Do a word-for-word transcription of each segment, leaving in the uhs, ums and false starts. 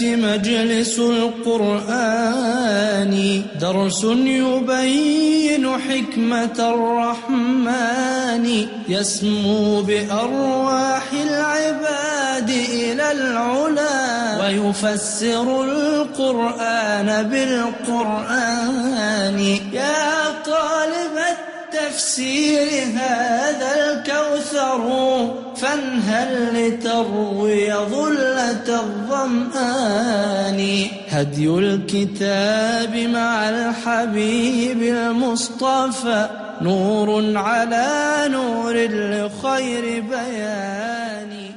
مجلس القرآن درس يبين حكمة الرحمن يسمو بأرواح العباد إلى العلا ويفسر القرآن بالقرآن. يا طالب التفسير هذا الكوثر فانهل لتروي ظلة الظمآن. هدي الكتاب مع الحبيب المصطفى نور على نور لخير بيان.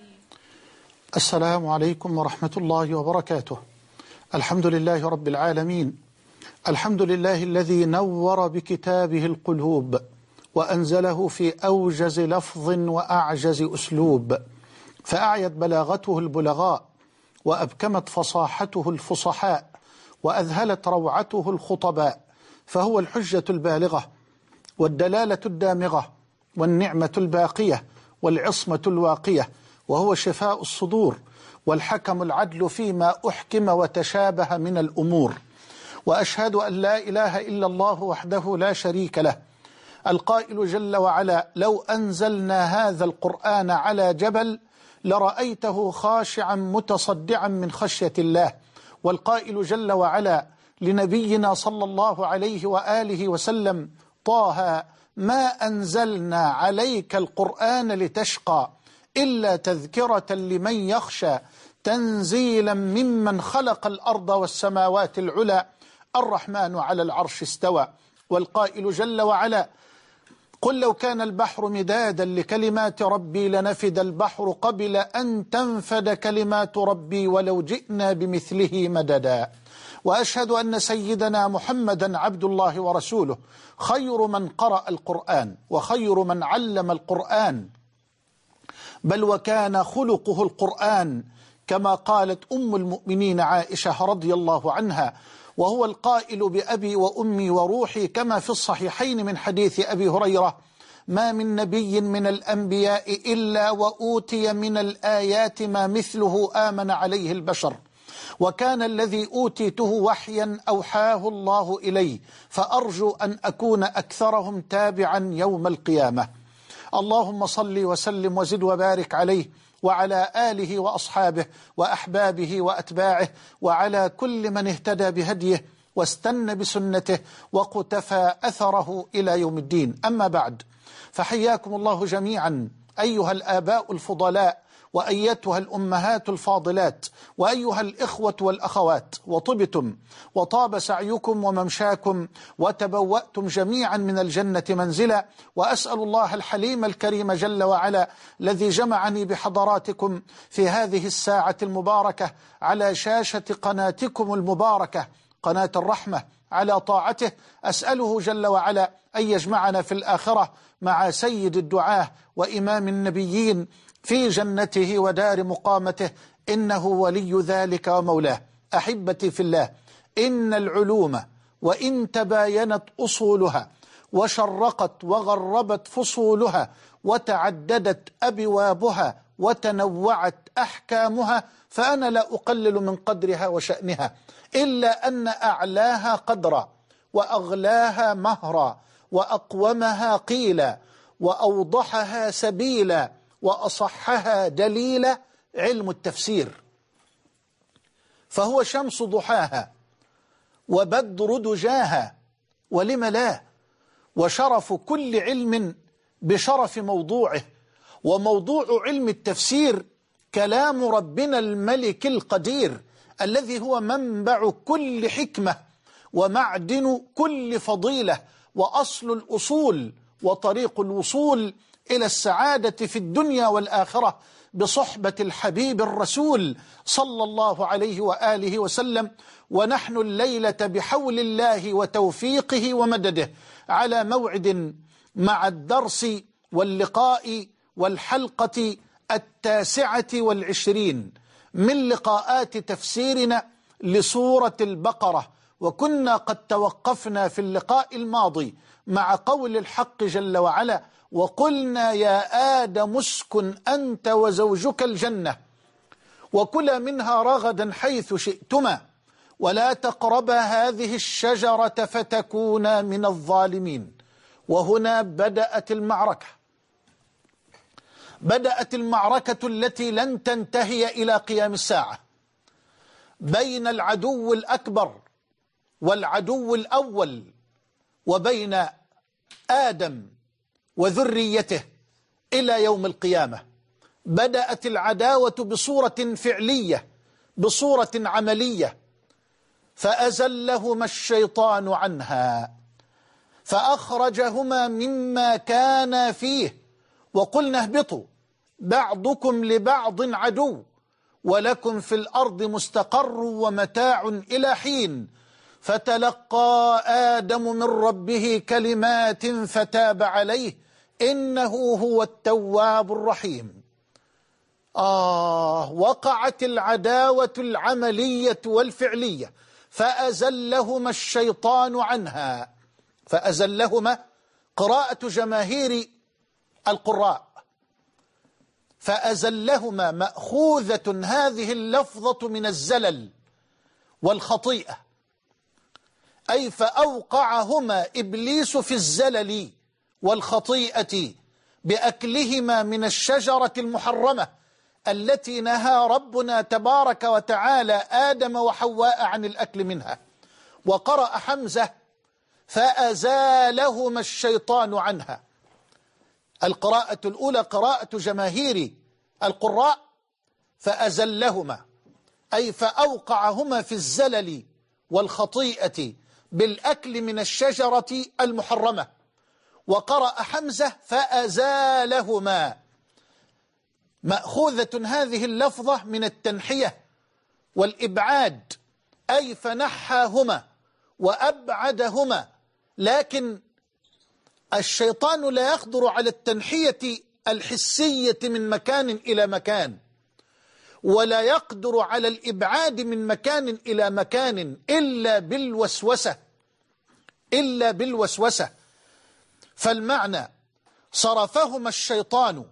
السلام عليكم ورحمة الله وبركاته. الحمد لله رب العالمين، الحمد لله الذي نور بكتابه القلوب وأنزله في أوجز لفظ وأعجز أسلوب، فأعيت بلاغته البلغاء وأبكمت فصاحته الفصحاء وأذهلت روعته الخطباء، فهو الحجة البالغة والدلالة الدامغة والنعمة الباقية والعصمة الواقية، وهو شفاء الصدور والحكم العدل فيما أحكم وتشابه من الأمور. وأشهد أن لا إله إلا الله وحده لا شريك له، القائل جل وعلا: لو أنزلنا هذا القرآن على جبل لرأيته خاشعا متصدعا من خشية الله. والقائل جل وعلا لنبينا صلى الله عليه وآله وسلم: طه ما أنزلنا عليك القرآن لتشقى إلا تذكرة لمن يخشى تنزيلا ممن خلق الأرض والسماوات العلى الرحمن على العرش استوى. والقائل جل وعلا: قل لو كان البحر مدادا لكلمات ربي لنفد البحر قبل أن تنفد كلمات ربي ولو جئنا بمثله مددا. وأشهد أن سيدنا محمدا عبد الله ورسوله، خير من قرأ القرآن وخير من علم القرآن، بل وكان خلقه القرآن كما قالت أم المؤمنين عائشة رضي الله عنها، وهو القائل بأبي وأمي وروحي كما في الصحيحين من حديث أبي هريرة: ما من نبي من الأنبياء إلا وأوتي من الآيات ما مثله آمن عليه البشر، وكان الذي أوتيته وحيا أوحاه الله إلي، فأرجو أن أكون أكثرهم تابعا يوم القيامة. اللهم صل وسلم وزد وبارك عليه وعلى آله وأصحابه وأحبابه وأتباعه وعلى كل من اهتدى بهديه واستنى بسنته وقتفى أثره إلى يوم الدين. أما بعد، فحياكم الله جميعا أيها الآباء الفضلاء وأيتها الأمهات الفاضلات وأيها الإخوة والأخوات، وطبتم وطاب سعيكم وممشاكم وتبوأتم جميعا من الجنة منزلا. وأسأل الله الحليم الكريم جل وعلا الذي جمعني بحضراتكم في هذه الساعة المباركة على شاشة قناتكم المباركة قناة الرحمة على طاعته، أسأله جل وعلا أن يجمعنا في الآخرة مع سيد الدعاة وإمام النبيين في جنته ودار مقامته، إنه ولي ذلك ومولاه. أحبتي في الله، إن العلوم وإن تباينت أصولها وشرقت وغربت فصولها وتعددت أبوابها وتنوعت أحكامها، فأنا لا أقلل من قدرها وشأنها، إلا أن أعلاها قدرا وأغلاها مهرا وأقومها قيلا وأوضحها سبيلا وأصحها دليلا علم التفسير، فهو شمس ضحاها وبدر دجاها، ولم لا، وشرف كل علم بشرف موضوعه. وموضوع علم التفسير كلام ربنا الملك القدير الذي هو منبع كل حكمة ومعدن كل فضيلة وأصل الأصول وطريق الوصول إلى السعادة في الدنيا والآخرة بصحبة الحبيب الرسول صلى الله عليه وآله وسلم. ونحن الليلة بحول الله وتوفيقه ومدده على موعد مع الدرس واللقاء والحلقة التاسعة والعشرين من لقاءات تفسيرنا لسورة البقرة، وكنا قد توقفنا في اللقاء الماضي مع قول الحق جل وعلا: وقلنا يا آدم اسكن أنت وزوجك الجنة وكلا منها رغدا حيث شئتما ولا تقربا هذه الشجرة فتكونا من الظالمين. وهنا بدأت المعركة، بدأت المعركة التي لن تنتهي إلى قيام الساعة بين العدو الأكبر والعدو الأول، وبين آدم وذريته إلى يوم القيامة. بدأت العداوة بصورة فعلية، بصورة عملية، فأزلهما الشيطان عنها فأخرجهما مما كانا فيه وقلنا اهبطوا بعضكم لبعض عدو ولكم في الأرض مستقر ومتاع إلى حين. فتلقى آدم من ربه كلمات فتاب عليه إنه هو التواب الرحيم. آه وقعت العداوة العملية والفعلية، فأزلهما الشيطان عنها. فأزلهما قراءة جماهير القراء، فأزلهما مأخوذة هذه اللفظة من الزلل والخطيئة، أي فأوقعهما إبليس في الزلل والخطيئة بأكلهما من الشجرة المحرمة التي نهى ربنا تبارك وتعالى آدم وحواء عن الأكل منها. وقرأ حمزة فأزالهما الشيطان عنها. القراءة الأولى قراءة جماهير القراء فأزلهما، أي فأوقعهما في الزلل والخطيئة بالأكل من الشجرة المحرمة. وقرأ حمزة فأزالهما، مأخوذة هذه اللفظة من التنحية والإبعاد، أي فنحاهما وأبعدهما. لكن الشيطان لا يقدر على التنحية الحسية من مكان إلى مكان، ولا يقدر على الإبعاد من مكان إلى مكان إلا بالوسوسة، إلا بالوسوسة. فالمعنى صرفهما الشيطان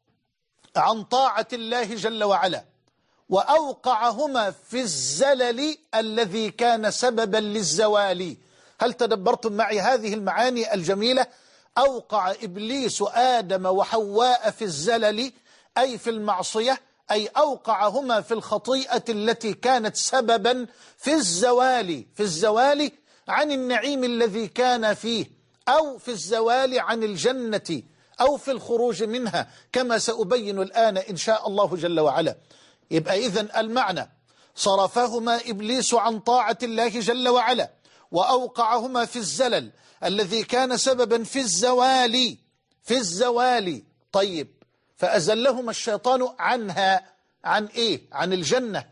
عن طاعة الله جل وعلا وأوقعهما في الزلل الذي كان سببا للزوال. هل تدبرتم معي هذه المعاني الجميلة؟ أوقع إبليس آدم وحواء في الزلل أي في المعصية، أي أوقعهما في الخطيئة التي كانت سببا في الزوال، في الزوال عن النعيم الذي كان فيه، أو في الزوال عن الجنة، أو في الخروج منها، كما سأبين الآن إن شاء الله جل وعلا. يبقى إذن المعنى صرفهما إبليس عن طاعة الله جل وعلا وأوقعهما في الزلل الذي كان سببا في الزوال، في الزوال. طيب، فأزلهما الشيطان عنها، عن إيه؟ عن الجنة.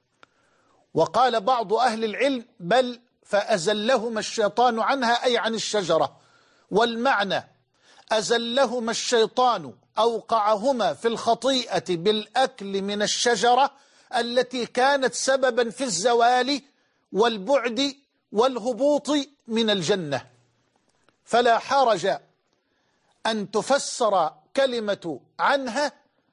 وقال بعض أهل العلم بل فأزلهما الشيطان عنها أي عن الشجرة. والمعنى أزلهما الشيطان أوقعهما في الخطيئة بالأكل من الشجرة التي كانت سببا في الزوال والبعد والهبوط من الجنة. فلا حرج أن تفسر كلمة عنها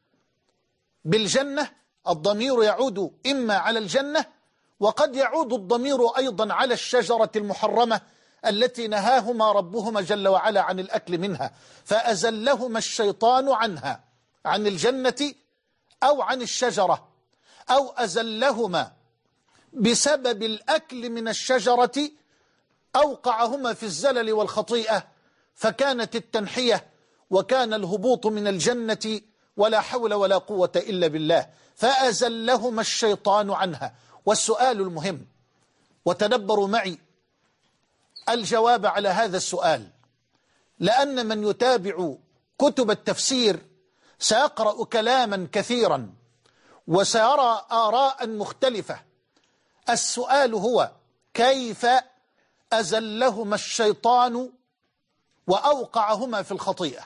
بالجنة، الضمير يعود إما على الجنة، وقد يعود الضمير أيضا على الشجرة المحرمة التي نهاهما ربهما جل وعلا عن الأكل منها. فأزلهما الشيطان عنها، عن الجنة أو عن الشجرة، أو أزلهما بسبب الأكل من الشجرة، أوقعهما في الزلل والخطيئة، فكانت التنحية وكان الهبوط من الجنة، ولا حول ولا قوة إلا بالله. فأزلهما الشيطان عنها. والسؤال المهم، وتدبروا معي الجواب على هذا السؤال، لأن من يتابع كتب التفسير سيقرأ كلاما كثيرا وسيرى آراء مختلفة. السؤال هو كيف أزلهما الشيطان وأوقعهما في الخطيئة؟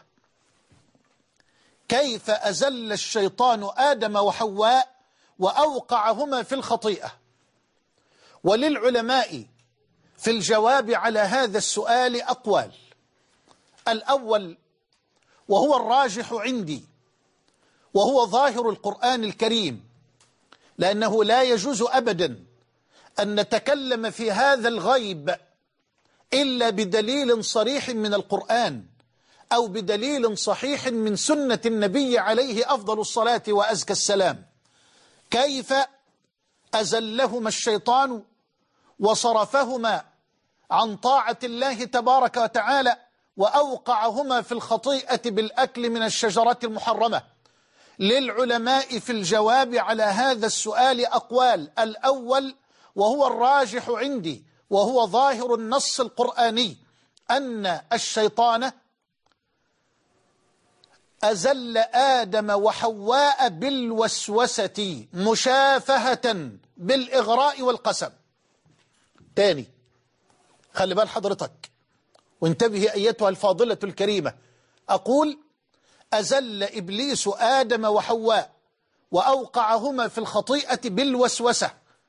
كيف أزل الشيطان آدم وحواء وأوقعهما في الخطيئة؟ وللعلماء في الجواب على هذا السؤال أقوال. الأول وهو الراجح عندي وهو ظاهر القرآن الكريم، لأنه لا يجوز أبدا أن نتكلم في هذا الغيب إلا بدليل صريح من القرآن أو بدليل صحيح من سنة النبي عليه أفضل الصلاة وأزكى السلام. كيف أزلهما الشيطان وصرفهما عن طاعة الله تبارك وتعالى وأوقعهما في الخطيئة بالأكل من الشجرة المحرمة؟ للعلماء في الجواب على هذا السؤال أقوال. الأول وهو الراجح عندي وهو ظاهر النص القرآني أن الشيطان أزل آدم وحواء بالوسوسة مشافهة بالإغراء والقسم. تاني خلي بال حضرتك وانتبهي أيتها الفاضلة الكريمة، أقول أزل إبليس آدم وحواء وأوقعهما في الخطيئة بالوسوسة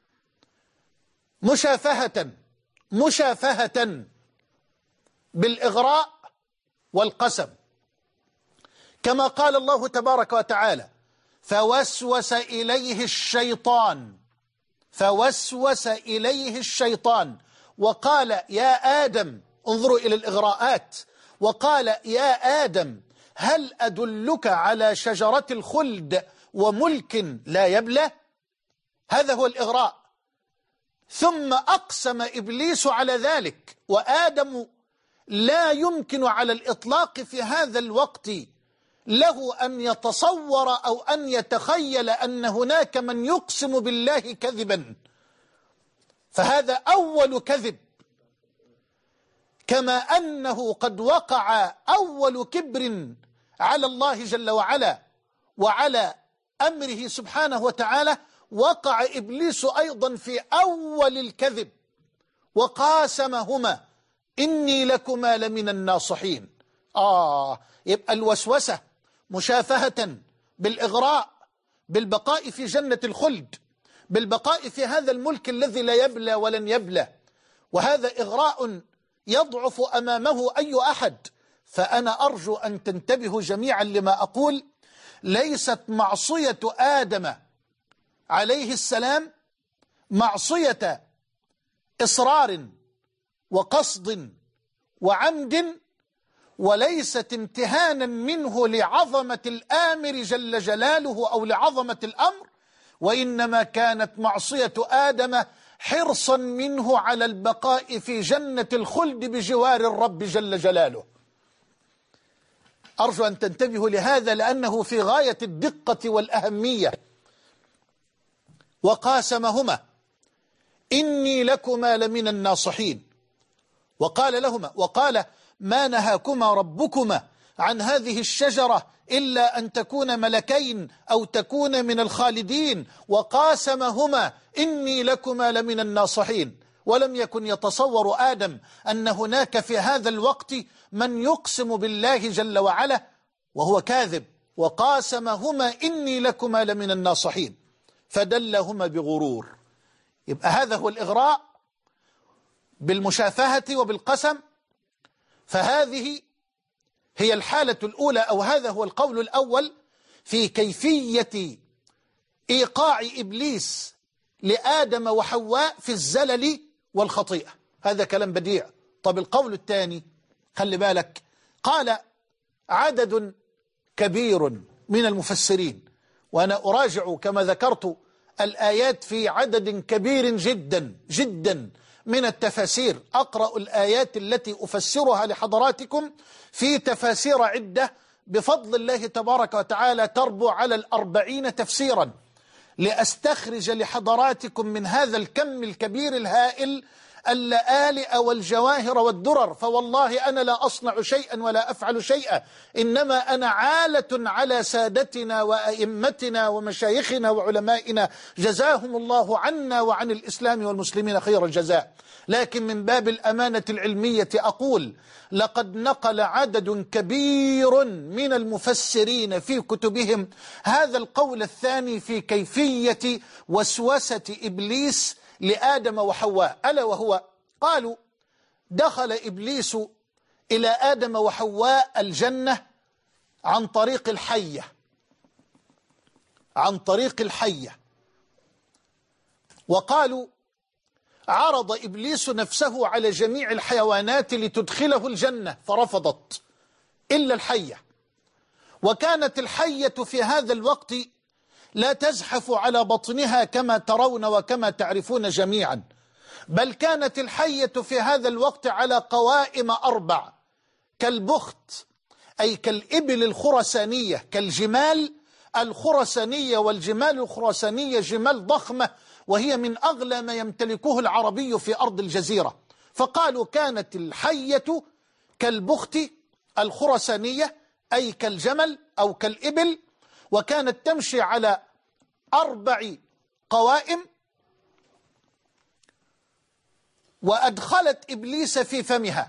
مشافهة مشافهة بالإغراء والقسم، كما قال الله تبارك وتعالى فوسوس إليه الشيطان فوسوس إليه الشيطان وقال يا آدم، انظروا إلى الإغراءات، وقال يا آدم هل أدلك على شجرة الخلد وملك لا يبلى؟ هذا هو الإغراء. ثم أقسم إبليس على ذلك، وآدم لا يمكن على الإطلاق في هذا الوقت له أن يتصور أو أن يتخيل أن هناك من يقسم بالله كذبا، فهذا أول كذب، كما أنه قد وقع أول كبر على الله جل وعلا وعلى أمره سبحانه وتعالى، وقع إبليس أيضا في أول الكذب وقاسمهما إني لكما لمن الناصحين. آه يبقى الوسوسة مشافهة بالإغراء، بالبقاء في جنة الخلد، بالبقاء في هذا الملك الذي لا يبلى ولن يبلى، وهذا إغراء يضعف أمامه أي أحد. فأنا أرجو أن تنتبهوا جميعا لما أقول، ليست معصية آدم عليه السلام معصية إصرار وقصد وعمد، وليست امتهانا منه لعظمة الآمر جل جلاله أو لعظمة الأمر، وإنما كانت معصية آدم حرصا منه على البقاء في جنة الخلد بجوار الرب جل جلاله. أرجو أن تنتبهوا لهذا لأنه في غاية الدقة والأهمية. وقاسمهما إني لكما لمن الناصحين، وقال لهما وقال ما نهاكما ربكما عن هذه الشجرة إلا أن تكون ملكين أو تكون من الخالدين، وقاسمهما إني لكما لمن الناصحين. ولم يكن يتصور آدم أن هناك في هذا الوقت من يقسم بالله جل وعلا وهو كاذب. وقاسمهما إني لكما لمن الناصحين فدلهما بغرور. يبقى هذا هو الإغراء بالمشافهة وبالقسم. فهذه هي الحالة الأولى أو هذا هو القول الأول في كيفية إيقاع إبليس لآدم وحواء في الزلل والخطيئة. هذا كلام بديع. طب القول الثاني خلي بالك، قال عدد كبير من المفسرين، وأنا أراجع كما ذكرت الآيات في عدد كبير جدا جدا من التفاسير، أقرأ الآيات التي أفسرها لحضراتكم في تفاسير عدة بفضل الله تبارك وتعالى تربو على الأربعين تفسيرا، لأستخرج لحضراتكم من هذا الكم الكبير الهائل اللآلئ والجواهر والدرر. فوالله أنا لا أصنع شيئا ولا أفعل شيئا، إنما أنا عالة على سادتنا وأئمتنا ومشايخنا وعلمائنا جزاهم الله عنا وعن الإسلام والمسلمين خير الجزاء. لكن من باب الأمانة العلمية أقول لقد نقل عدد كبير من المفسرين في كتبهم هذا القول الثاني في كيفية وسوسة إبليس لآدم وحواء، ألا وهو قالوا دخل إبليس إلى آدم وحواء الجنة عن طريق الحية عن طريق الحية وقالوا عرض إبليس نفسه على جميع الحيوانات لتدخله الجنة فرفضت إلا الحية، وكانت الحية في هذا الوقت لا تزحف على بطنها كما ترون وكما تعرفون جميعا، بل كانت الحية في هذا الوقت على قوائم أربع كالبخت، أي كالإبل الخرسانية، كالجمال الخرسانية، والجمال الخرسانية جمال ضخمة وهي من أغلى ما يمتلكه العربي في أرض الجزيرة. فقالوا كانت الحية كالبخت الخرسانية أي كالجمل أو كالإبل، وكانت تمشي على أربع قوائم، وأدخلت إبليس في فمها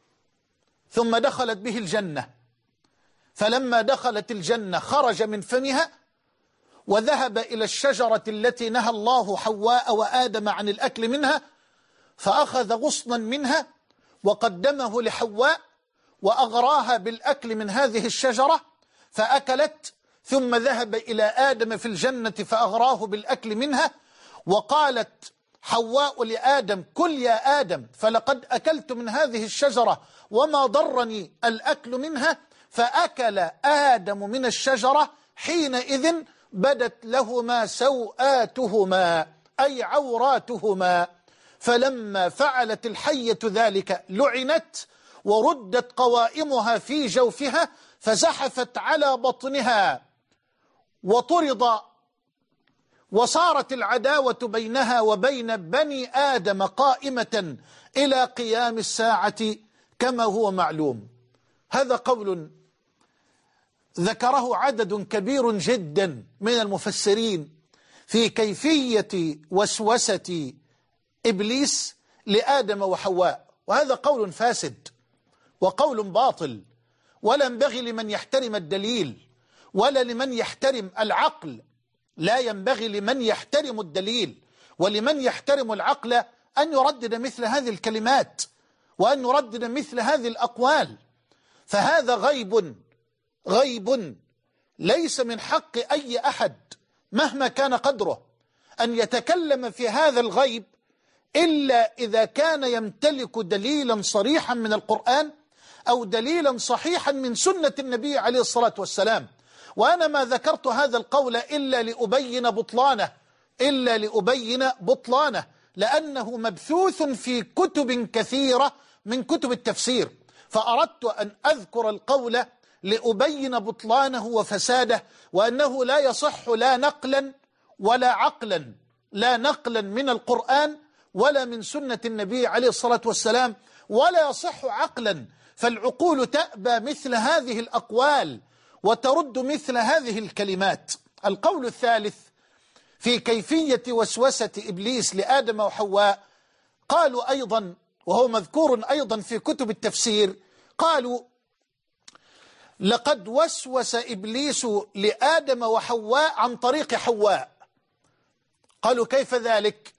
ثم دخلت به الجنة، فلما دخلت الجنة خرج من فمها وذهب إلى الشجرة التي نهى الله حواء وآدم عن الأكل منها، فأخذ غصنا منها وقدمه لحواء وأغراها بالأكل من هذه الشجرة فأكلت، ثم ذهب إلى آدم في الجنة فأغراه بالأكل منها، وقالت حواء لآدم كل يا آدم فلقد أكلت من هذه الشجرة وما ضرني الأكل منها، فأكل آدم من الشجرة، حينئذ بدت لهما سوآتهما أي عوراتهما، فلما فعلت الحية ذلك لعنت وردت قوائمها في جوفها فزحفت على بطنها وطرد، وصارت العداوة بينها وبين بني آدم قائمة إلى قيام الساعة كما هو معلوم. هذا قول ذكره عدد كبير جدا من المفسرين في كيفية وسوسة إبليس لآدم وحواء، وهذا قول فاسد وقول باطل، ولا ينبغي لمن يحترم الدليل ولا لمن يحترم العقل، لا ينبغي لمن يحترم الدليل ولمن يحترم العقل أن يردد مثل هذه الكلمات وأن يردد مثل هذه الأقوال، فهذا غيب غيب ليس من حق أي أحد مهما كان قدره أن يتكلم في هذا الغيب إلا إذا كان يمتلك دليلا صريحا من القرآن أو دليلا صحيحا من سنة النبي عليه الصلاة والسلام. وأنا ما ذكرت هذا القول إلا لأبين بطلانه إلا لأبين بطلانه لأنه مبثوث في كتب كثيرة من كتب التفسير، فأردت أن أذكر القول لأبين بطلانه وفساده، وأنه لا يصح لا نقلا ولا عقلا، لا نقلا من القرآن ولا من سنة النبي عليه الصلاة والسلام، ولا يصح عقلا، فالعقول تأبى مثل هذه الأقوال وترد مثل هذه الكلمات. القول الثالث في كيفية وسوسة إبليس لآدم وحواء، قالوا أيضا وهو مذكور أيضا في كتب التفسير، قالوا لقد وسوس إبليس لآدم وحواء عن طريق حواء. قالوا كيف ذلك؟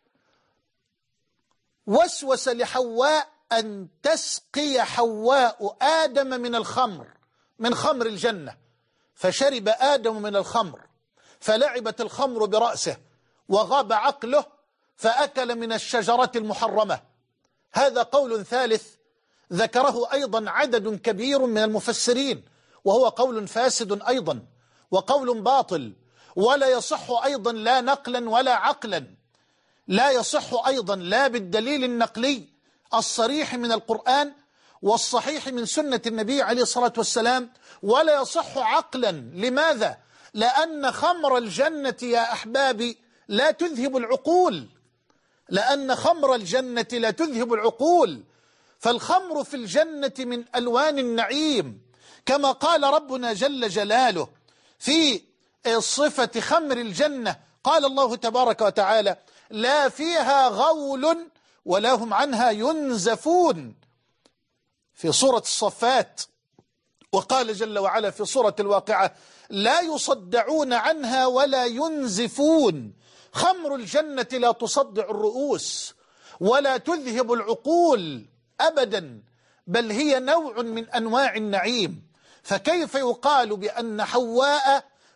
وسوس لحواء أن تسقي حواء آدم من الخمر، من خمر الجنة، فشرب آدم من الخمر فلعبت الخمر برأسه وغاب عقله فأكل من الشجرة المحرمة. هذا قول ثالث ذكره أيضا عدد كبير من المفسرين، وهو قول فاسد أيضا وقول باطل، ولا يصح أيضا لا نقلا ولا عقلا، لا يصح أيضا لا بالدليل النقلي الصريح من القرآن والصحيح من سنة النبي عليه الصلاة والسلام، ولا يصح عقلا. لماذا؟ لأن خمر الجنة يا أحبابي لا تذهب العقول، لأن خمر الجنة لا تذهب العقول، فالخمر في الجنة من ألوان النعيم، كما قال ربنا جل جلاله في صفة خمر الجنة، قال الله تبارك وتعالى لا فيها غول ولا هم عنها ينزفون في سورة الصفات، وقال جل وعلا في سورة الواقعة لا يصدعون عنها ولا ينزفون. خمر الجنة لا تصدع الرؤوس ولا تذهب العقول أبدا، بل هي نوع من أنواع النعيم. فكيف يقال بأن حواء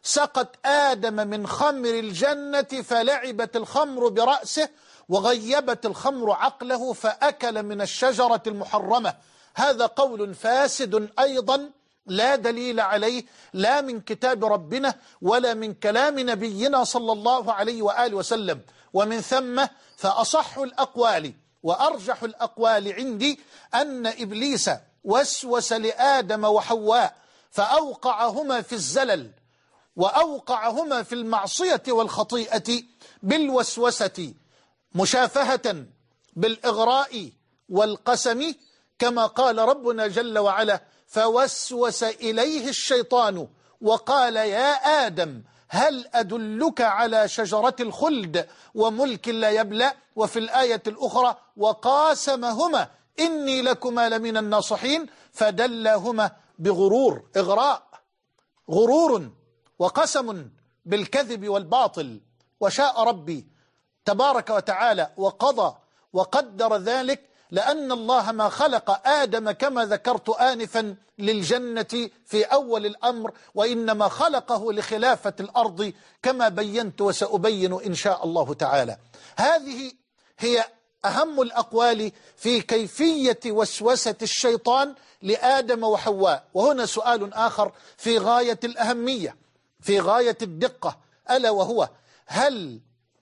سقت آدم من خمر الجنة فلعبت الخمر برأسه وغيبت الخمر عقله فأكل من الشجرة المحرمة. هذا قول فاسد أيضا لا دليل عليه لا من كتاب ربنا ولا من كلام نبينا صلى الله عليه وآله وسلم. ومن ثم فأصح الأقوال وأرجح الأقوال عندي أن إبليس وسوس لآدم وحواء فأوقعهما في الزلل وأوقعهما في المعصية والخطيئة بالوسوسة مشافهة بالإغراء والقسم، كما قال ربنا جل وعلا: فوسوس إليه الشيطان وقال يا آدم هل أدلك على شجرة الخلد وملك لا يبلى. وفي الآية الأخرى: وقاسمهما إني لكما لمن الناصحين فدلاهما بغرور. إغراء، غرور وقسم بالكذب والباطل. وشاء ربي تبارك وتعالى وقضى وقدر ذلك، لأن الله ما خلق آدم كما ذكرت آنفا للجنة في أول الأمر، وإنما خلقه لخلافة الأرض كما بينت وسأبين إن شاء الله تعالى. هذه هي أهم الأقوال في كيفية وسوسة الشيطان لآدم وحواء. وهنا سؤال آخر في غاية الأهمية في غاية الدقة، ألا وهو: هل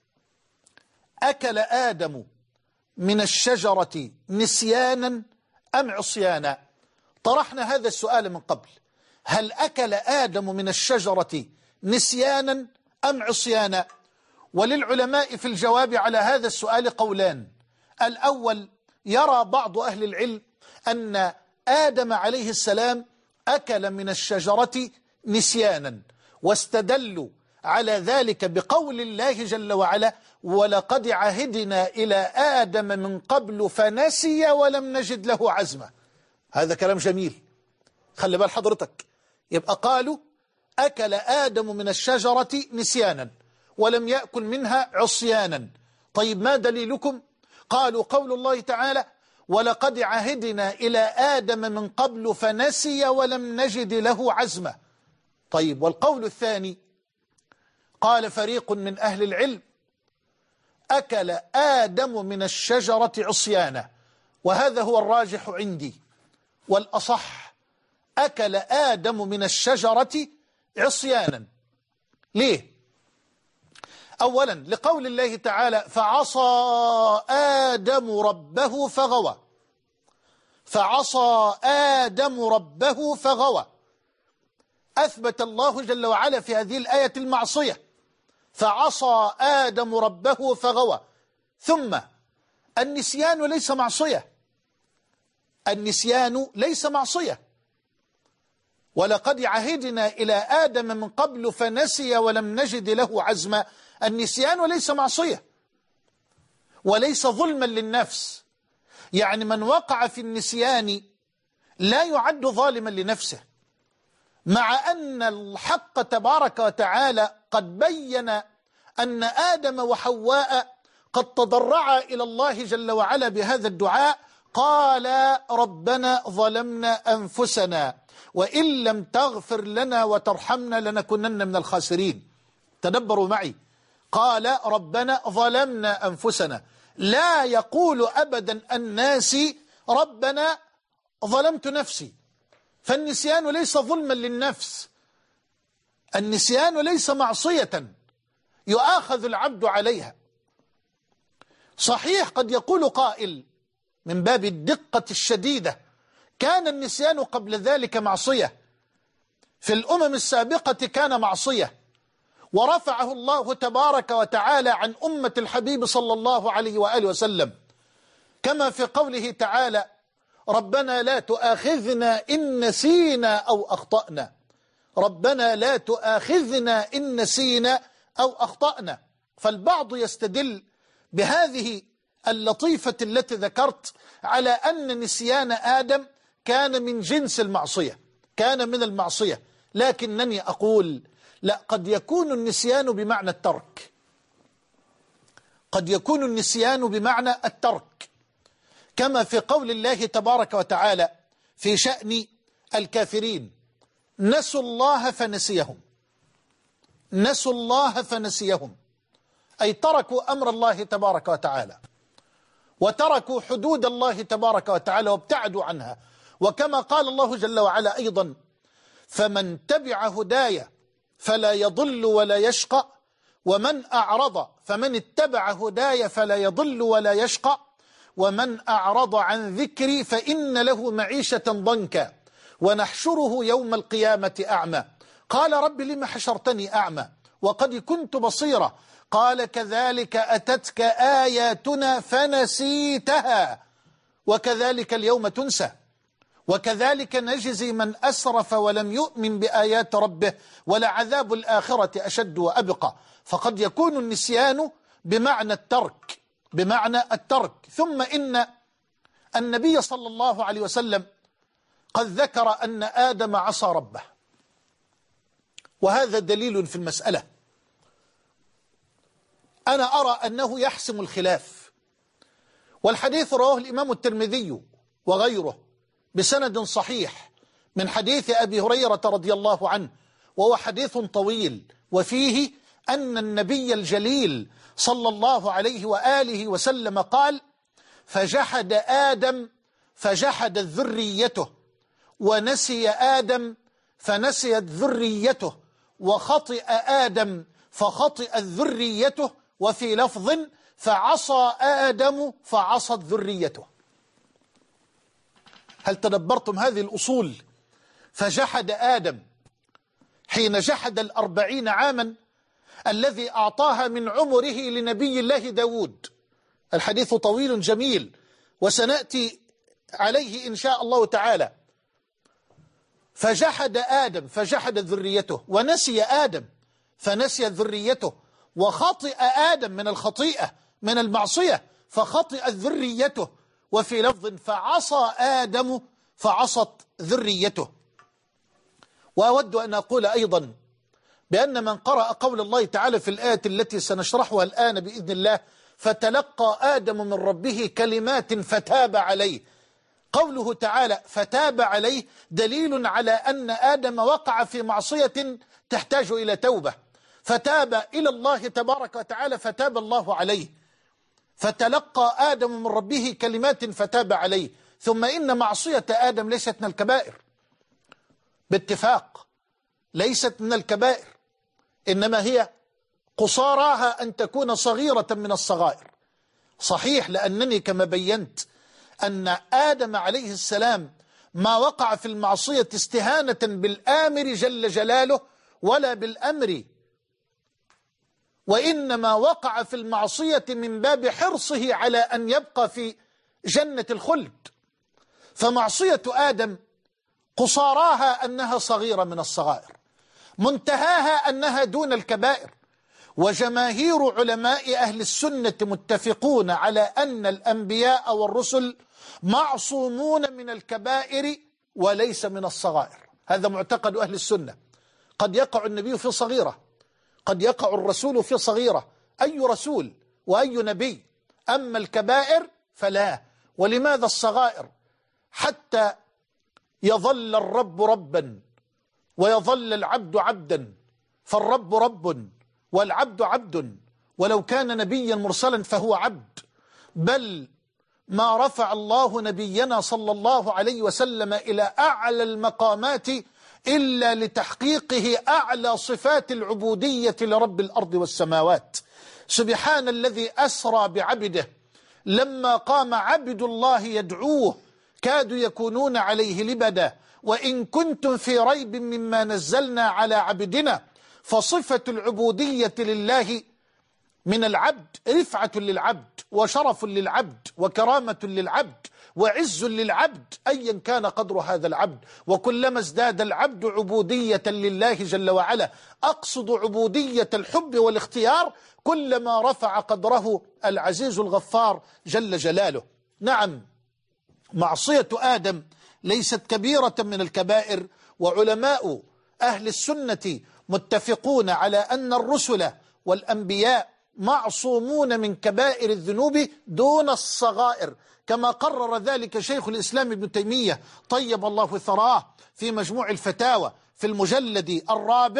أكل آدم من الشجرة نسيانا أم عصيانا؟ طرحنا هذا السؤال من قبل: هل أكل آدم من الشجرة نسيانا أم عصيانا؟ وللعلماء في الجواب على هذا السؤال قولان. الأول: يرى بعض أهل العلم أن آدم عليه السلام أكل من الشجرة نسيانا، واستدلوا على ذلك بقول الله جل وعلا: ولقد عهدنا إلى آدم من قبل فنسي ولم نجد له عزما. هذا كلام جميل، خلي بال حضرتك. يبقى قالوا أكل آدم من الشجرة نسيانا ولم يأكل منها عصيانا. طيب ما دليلكم؟ قالوا قول الله تعالى: ولقد عهدنا إلى آدم من قبل فنسي ولم نجد له عزما. طيب والقول الثاني؟ قال فريق من أهل العلم: أكل آدم من الشجرة عصيانا، وهذا هو الراجح عندي والأصح. أكل آدم من الشجرة عصيانا. ليه؟ أولا لقول الله تعالى: فعصى آدم ربه فغوى. فعصى آدم ربه فغوى. أثبت الله جل وعلا في هذه الآية المعصية، فعصى آدم ربه فغوى. ثم النسيان ليس معصية، النسيان ليس معصية. ولقد عهدنا إلى آدم من قبل فنسي ولم نجد له عزما. النسيان ليس معصية وليس ظلما للنفس، يعني من وقع في النسيان لا يعد ظالما لنفسه، مع أن الحق تبارك وتعالى قد بين أن آدم وحواء قد تضرعا إلى الله جل وعلا بهذا الدعاء: قال ربنا ظلمنا أنفسنا وإن لم تغفر لنا وترحمنا لنكونن من الخاسرين. تدبروا معي: قال ربنا ظلمنا أنفسنا. لا يقول أبدا الناس ربنا ظلمت نفسي. فالنسيان ليس ظلما للنفس، النسيان ليس معصية يؤاخذ العبد عليها. صحيح قد يقول قائل من باب الدقة الشديدة: كان النسيان قبل ذلك معصية، في الأمم السابقة كان معصية، ورفعه الله تبارك وتعالى عن أمة الحبيب صلى الله عليه وآله وسلم، كما في قوله تعالى: ربنا لا تؤاخذنا إن نسينا أو أخطأنا. ربنا لا تؤاخذنا إن نسينا أو أخطأنا. فالبعض يستدل بهذه اللطيفة التي ذكرت على أن نسيان آدم كان من جنس المعصية، كان من المعصية. لكنني أقول لا، قد يكون النسيان بمعنى الترك، قد يكون النسيان بمعنى الترك، كما في قول الله تبارك وتعالى في شأن الكافرين: نسوا الله فنسيهم. نسوا الله فنسيهم، أي تركوا أمر الله تبارك وتعالى وتركوا حدود الله تبارك وتعالى وابتعدوا عنها. وكما قال الله جل وعلا أيضا: فمن تبع هداي فلا يضل ولا يشقى ومن أعرض فمن اتبع هداي فلا يضل ولا يشقى ومن أعرض عن ذكري فإن له معيشة ضنكا ونحشره يوم القيامة أعمى. قال: رب لم حشرتني أعمى وقد كنت بصيرا. قال: كذلك أتتك آياتنا فنسيتها وكذلك اليوم تنسى وكذلك نجزي من أسرف ولم يؤمن بآيات ربه ولعذاب الآخرة أشد وأبقى. فقد يكون النسيان بمعنى الترك بمعنى الترك ثم إن النبي صلى الله عليه وسلم قد ذكر أن آدم عصى ربه، وهذا دليل في المسألة. أنا أرى أنه يحسم الخلاف، والحديث رواه الإمام الترمذي وغيره بسند صحيح من حديث أبي هريرة رضي الله عنه، وهو حديث طويل وفيه أن النبي الجليل صلى الله عليه وآله وسلم قال: فجحد آدم فجحدت ذريته ونسي آدم فنسيت ذريته وخطئ آدم فخطئت ذريته وفي لفظ فعصى آدم فعصت ذريته. هل تدبرتم هذه الأصول؟ فجحد آدم حين جحد الأربعين عاما الذي أعطاها من عمره لنبي الله داود. الحديث طويل جميل وسنأتي عليه إن شاء الله تعالى. فجحد آدم فجحدت ذريته ونسي آدم فنسيت ذريته وخطئ آدم من الخطيئة من المعصية فخطئت ذريته وفي لفظ فعصى آدم فعصت ذريته. وأود أن أقول أيضا بأن من قرأ قول الله تعالى في الآية التي سنشرحها الآن بإذن الله: فتلقى آدم من ربه كلمات فتاب عليه، قوله تعالى فتاب عليه دليل على أن آدم وقع في معصية تحتاج إلى توبة، فتاب إلى الله تبارك وتعالى فتاب الله عليه. فتلقى آدم من ربه كلمات فتاب عليه. ثم إن معصية آدم ليست من الكبائر باتفاق، ليست من الكبائر، إنما هي قصاراها أن تكون صغيرة من الصغائر. صحيح، لأنني كما بينت أن آدم عليه السلام ما وقع في المعصية استهانة بالآمر جل جلاله ولا بالأمر، وإنما وقع في المعصية من باب حرصه على أن يبقى في جنة الخلد. فمعصية آدم قصاراها أنها صغيرة من الصغائر، منتهاها أنها دون الكبائر. وجماهير علماء أهل السنة متفقون على أن الأنبياء والرسل معصومون من الكبائر وليس من الصغائر. هذا معتقد أهل السنة. قد يقع النبي في صغيرة، قد يقع الرسول في صغيرة، أي رسول وأي نبي، أما الكبائر فلا. ولماذا الصغائر؟ حتى يظل الرب ربا ويظل العبد عبدا، فالرب رب والعبد عبد، ولو كان نبيا مرسلا فهو عبد. بل ما رفع الله نبينا صلى الله عليه وسلم إلى أعلى المقامات إلا لتحقيقه أعلى صفات العبودية لرب الأرض والسماوات. سبحان الذي أسرى بعبده لما قام عبد الله يدعوه كادوا يكونون عليه لبدا. وإن كنتم في ريب مما نزلنا على عبدنا، فصفة العبودية لله من العبد رفعة للعبد وشرف للعبد وكرامة للعبد وعز للعبد أيا كان قدر هذا العبد. وكلما ازداد العبد عبودية لله جل وعلا، أقصد عبودية الحب والاختيار، كلما رفع قدره العزيز الغفار جل جلاله. نعم، معصية آدم ليست كبيرة من الكبائر، وعلماء أهل السنة متفقون على أن الرسل والأنبياء معصومون من كبائر الذنوب دون الصغائر، كما قرر ذلك شيخ الإسلام ابن تيمية طيب الله ثراه في مجموع الفتاوى في المجلد الرابع.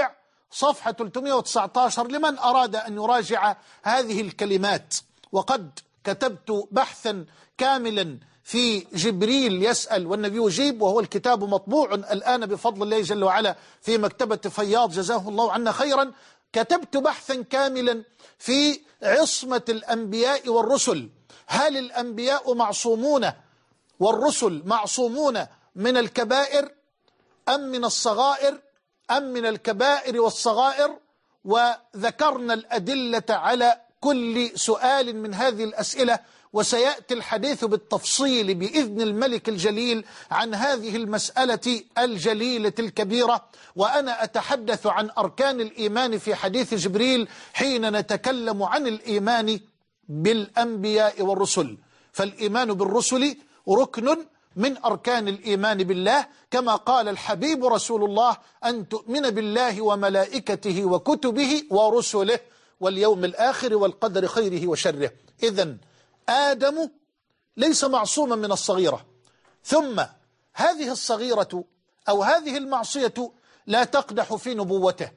صفحة ثلاثمائة وتسعة عشر لمن أراد أن يراجع هذه الكلمات. وقد كتبت بحثا كاملا في جبريل يسأل والنبي يجيب، وهو الكتاب مطبوع الآن بفضل الله جل وعلا في مكتبة فياض جزاه الله عنا خيرا. كتبت بحثا كاملا في عصمة الأنبياء والرسل. هل الأنبياء معصومون والرسل معصومون من الكبائر أم من الصغائر أم من الكبائر والصغائر؟ وذكرنا الأدلة على كل سؤال من هذه الأسئلة، وسيأتي الحديث بالتفصيل بإذن الملك الجليل عن هذه المسألة الجليلة الكبيرة. وأنا أتحدث عن أركان الإيمان في حديث جبريل حين نتكلم عن الإيمان بالأنبياء والرسل. فالإيمان بالرسل ركن من أركان الإيمان بالله، كما قال الحبيب رسول الله: أن تؤمن بالله وملائكته وكتبه ورسله واليوم الآخر والقدر خيره وشره. إذن آدم ليس معصوما من الصغيرة، ثم هذه الصغيرة أو هذه المعصية لا تقدح في نبوته،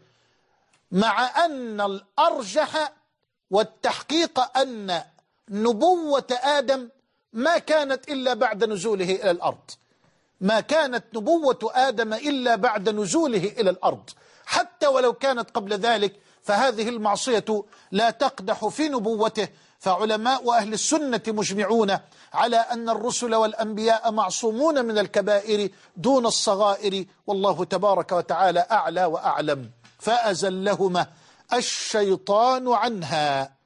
مع أن الأرجح والتحقيق أن نبوة آدم ما كانت إلا بعد نزوله إلى الأرض، ما كانت نبوة آدم إلا بعد نزوله إلى الأرض، حتى ولو كانت قبل ذلك فهذه المعصية لا تقدح في نبوته. فعلماء أهل السنة مجمعون على أن الرسل والأنبياء معصومون من الكبائر دون الصغائر، والله تبارك وتعالى أعلى وأعلم. فأزلهما الشيطان عنها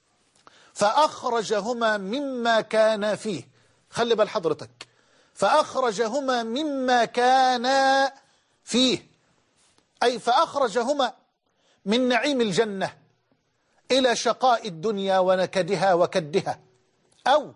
فأخرجهما مما كان فيه. خلي بال حضرتك، فأخرجهما مما كان فيه، أي فأخرجهما من نعيم الجنة إلى شقاء الدنيا ونكدها وكدها، أو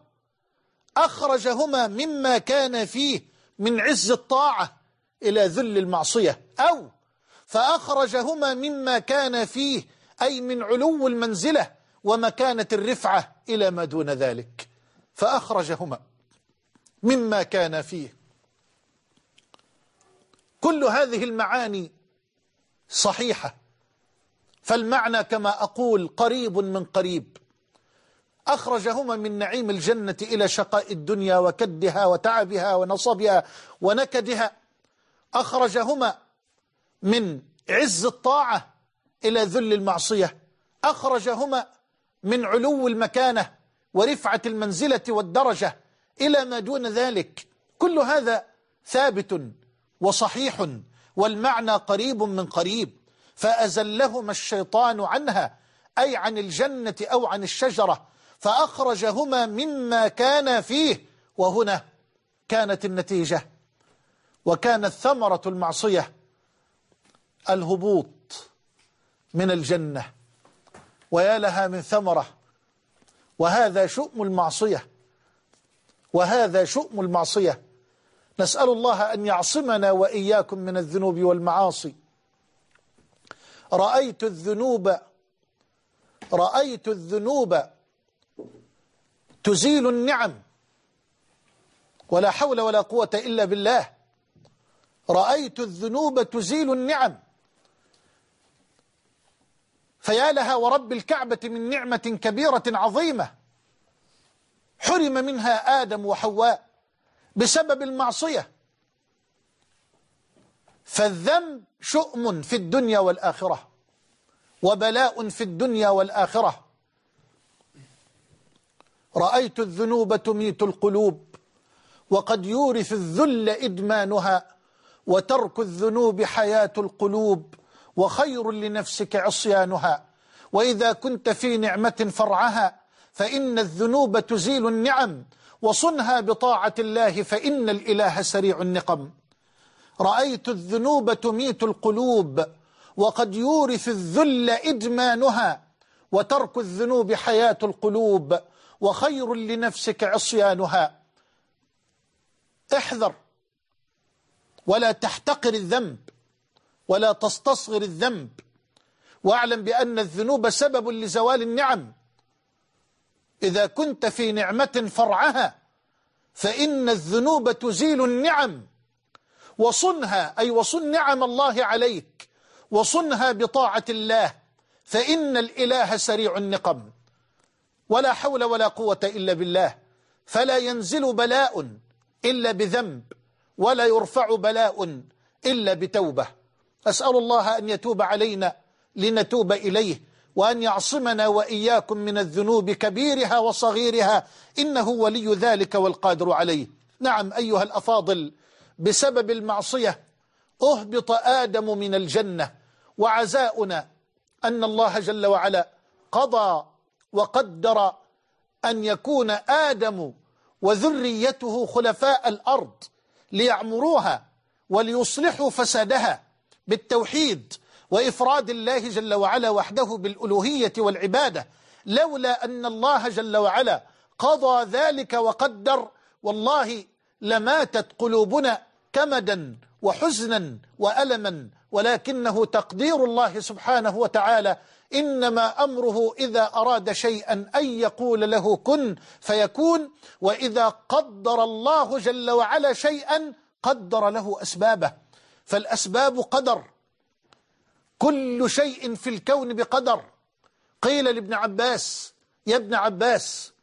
أخرجهما مما كان فيه من عز الطاعة إلى ذل المعصية، أو فأخرجهما مما كان فيه أي من علو المنزلة ومكانة الرفعة إلى ما دون ذلك. فأخرجهما مما كان فيه. كل هذه المعاني صحيحة، فالمعنى كما أقول قريب من قريب. أخرجهما من نعيم الجنة إلى شقاء الدنيا وكدها وتعبها ونصبها ونكدها، أخرجهما من عز الطاعة إلى ذل المعصية، أخرجهما من علو المكانة ورفعة المنزلة والدرجة إلى ما دون ذلك. كل هذا ثابت وصحيح، والمعنى قريب من قريب. فأزلهما الشيطان عنها، أي عن الجنة أو عن الشجرة، فأخرجهما مما كان فيه. وهنا كانت النتيجة وكانت ثمرة المعصية الهبوط من الجنة، ويا لها من ثمرة. وهذا شؤم المعصية، وهذا شؤم المعصية. نسأل الله أن يعصمنا وإياكم من الذنوب والمعاصي. رأيت الذنوب رأيت الذنوب تزيل النعم، ولا حول ولا قوة إلا بالله. رأيت الذنوب تزيل النعم، فيا لها ورب الكعبة من نعمة كبيرة عظيمة حرم منها آدم وحواء بسبب المعصية. فالذنب شؤم في الدنيا والآخرة، وبلاء في الدنيا والآخرة. رأيت الذنوب تميت القلوب، وقد يورث الذل إدمانها، وترك الذنوب حياة القلوب، وخير لنفسك عصيانها. وإذا كنت في نعمة فرعها فإن الذنوب تزيل النعم، وصنها بطاعة الله فإن الإله سريع النقم. رأيت الذنوب تميت القلوب، وقد يورث الذل إدمانها، وترك الذنوب حياة القلوب، وخير لنفسك عصيانها. احذر ولا تحتقر الذنب ولا تستصغر الذنب، واعلم بأن الذنوب سبب لزوال النعم. إذا كنت في نعمة فرعها فإن الذنوب تزيل النعم، وصنها أي وصن نعم الله عليك وصنها بطاعة الله، فإن الإله سريع النقم، ولا حول ولا قوة إلا بالله. فلا ينزل بلاء إلا بذنب، ولا يرفع بلاء إلا بتوبة. أسأل الله أن يتوب علينا لنتوب إليه، وأن يعصمنا وإياكم من الذنوب كبيرها وصغيرها، إنه ولي ذلك والقادر عليه. نعم أيها الأفاضل، بسبب المعصية أهبط آدم من الجنة، وعزاؤنا أن الله جل وعلا قضى وقدر أن يكون آدم وذريته خلفاء الأرض ليعمروها وليصلحوا فسادها بالتوحيد وإفراد الله جل وعلا وحده بالألوهية والعبادة. لولا أن الله جل وعلا قضى ذلك وقدر، والله لماتت قلوبنا كمدا وحزنا وألما، ولكنه تقدير الله سبحانه وتعالى. إنما أمره إذا أراد شيئا أن يقول له كن فيكون، وإذا قدر الله جل وعلا شيئا قدر له أسبابه، فالأسباب قدر، كل شيء في الكون بقدر. قيل لابن عباس: يا ابن عباس،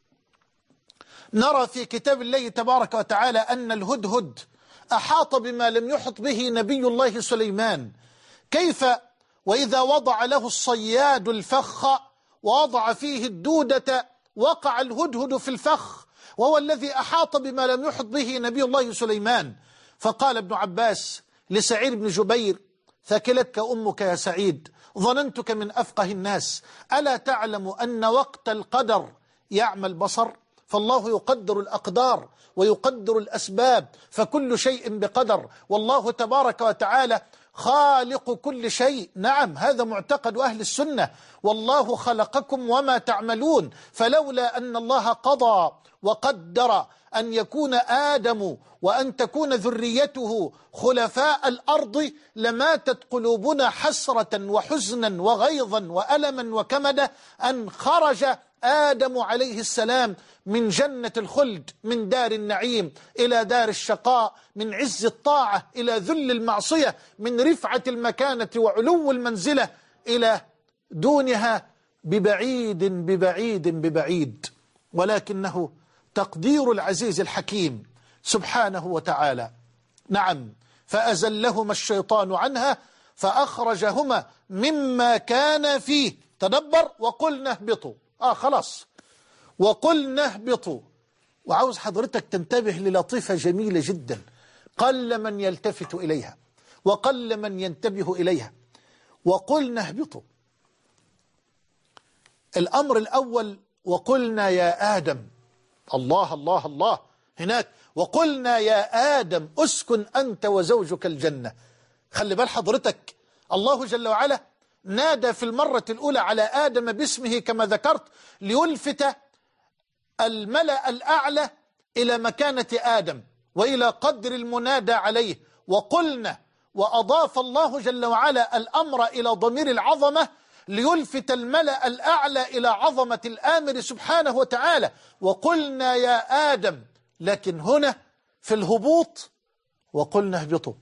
نرى في كتاب الله تبارك وتعالى أن الهدهد أحاط بما لم يحط به نبي الله سليمان، كيف وإذا وضع له الصياد الفخ ووضع فيه الدودة وقع الهدهد في الفخ، وهو الذي أحاط بما لم يحط به نبي الله سليمان. فقال ابن عباس لسعيد بن جبير: ثكلتك أمك يا سعيد، ظننتك من أفقه الناس، ألا تعلم أن وقت القدر يعمى البصر؟ فالله يقدر الأقدار ويقدر الأسباب، فكل شيء بقدر، والله تبارك وتعالى خالق كل شيء. نعم هذا معتقد أهل السنة، والله خلقكم وما تعملون. فلولا أن الله قضى وقدر أن يكون آدم وأن تكون ذريته خلفاء الأرض لماتت قلوبنا حسرة وحزنا وغيظا وألما وكمدا أن خرج آدم عليه السلام من جنة الخلد، من دار النعيم إلى دار الشقاء، من عز الطاعة إلى ذل المعصية، من رفعة المكانة وعلو المنزلة إلى دونها ببعيد ببعيد ببعيد. ولكنه تقدير العزيز الحكيم سبحانه وتعالى. نعم، فأزلهما الشيطان عنها فأخرجهما مما كان فيه. تدبر: وقلنا اهبطوا. آه خلاص، وقلنا اهبطوا. وعاوز حضرتك تنتبه للطيفة جميلة جدا قل من يلتفت إليها وقل من ينتبه إليها. وقلنا اهبطوا، الأمر الأول وقلنا يا آدم. الله الله الله، هناك وقلنا يا آدم اسكن أنت وزوجك الجنة. خلي بال حضرتك، الله جل وعلا نادى في المرة الأولى على آدم باسمه كما ذكرت ليلفت الملأ الأعلى إلى مكانة آدم وإلى قدر المنادى عليه. وقلنا، وأضاف الله جل وعلا الأمر إلى ضمير العظمة ليلفت الملأ الأعلى إلى عظمة الآمر سبحانه وتعالى. وقلنا يا آدم، لكن هنا في الهبوط وقلنا اهبطوا.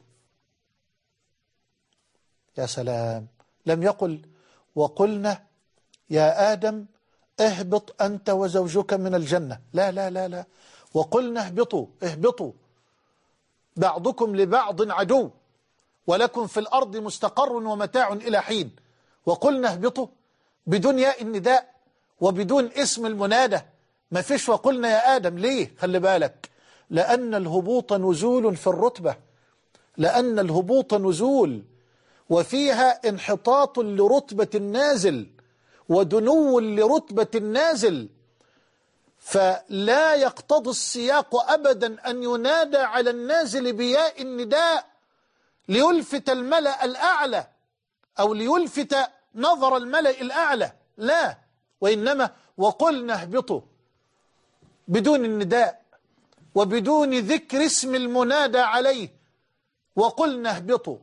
يا سلام، لم يقل وقلنا يا آدم اهبط أنت وزوجك من الجنة، لا لا لا لا، وقلنا اهبطوا اهبطوا بعضكم لبعض عدو ولكم في الأرض مستقر ومتاع إلى حين. وقلنا اهبطوا بدون ياء النداء وبدون اسم المنادى، ما فيش وقلنا يا آدم. ليه؟ خلي بالك، لأن الهبوط نزول في الرتبة، لأن الهبوط نزول وفيها انحطاط لرتبة النازل ودنو لرتبة النازل، فلا يقتضي السياق أبدا أن ينادى على النازل بياء النداء ليلفت الملأ الأعلى أو ليلفت نظر الملأ الأعلى، لا، وإنما وقلنا اهبطوا بدون النداء وبدون ذكر اسم المنادى عليه. وقلنا اهبطوا.